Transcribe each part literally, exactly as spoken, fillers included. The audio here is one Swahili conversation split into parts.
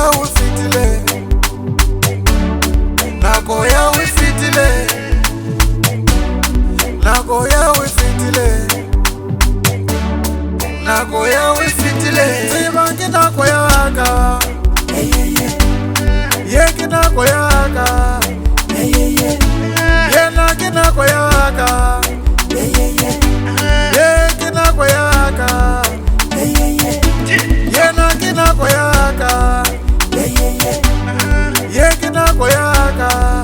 ya ufitile, nako ya ufitile, nako ya ufitile, nako ya ufitile. Tibangi nako ya waka, yeki nako ya waka, yena kinako ya waka, yeki nako ya waka, yena kinako ya waka, yeki nako ya waka.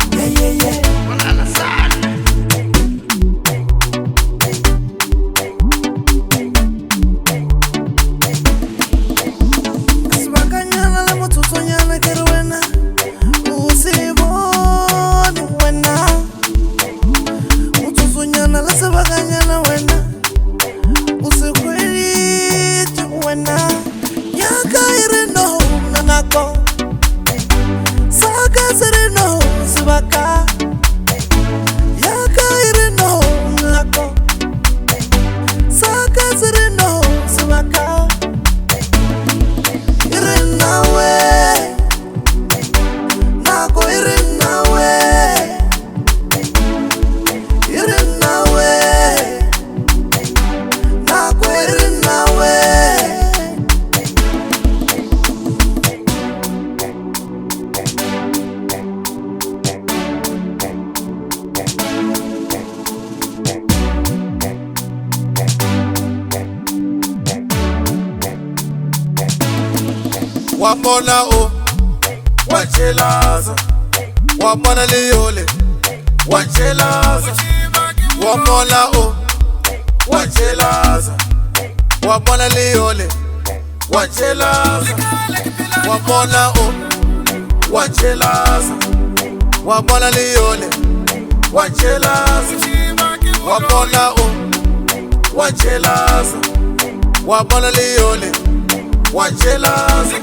Wamona o, wachelaza, wamona liole, wachelaza, wamona o, wachelaza, wamona liole, wachelaza, wamona o, wachelaza, wamona liole, wachelaza, wamona o, wachelaza, wamona liole, wachelaza.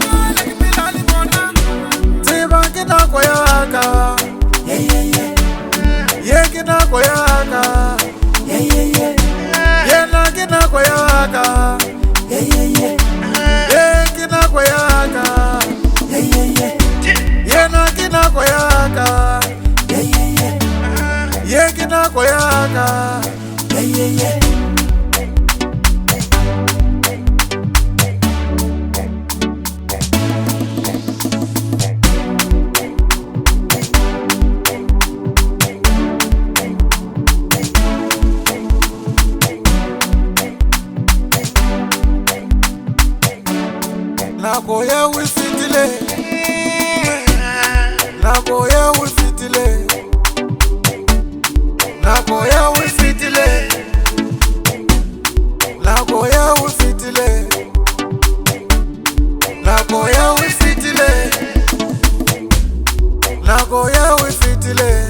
Tibangi nako ya waka, yeki nako ya waka, yena kinako ya waka, yeki nako ya waka, yena kinako ya waka, yeki nako ya waka. Nako ya ufitile, nako ya ufitile, nako ya ufitile, nako ya ufitile, nako ya ufitile, nako ya ufitile,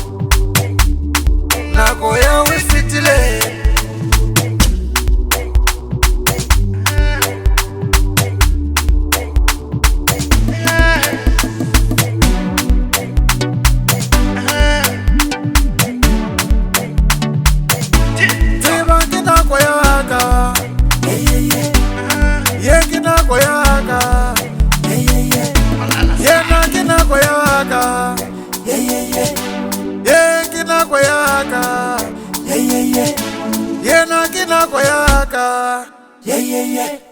nako ya ufitile. Yeki nako ya waka, yena kinako ya waka, yeki nako ya waka, yena kinako ya waka.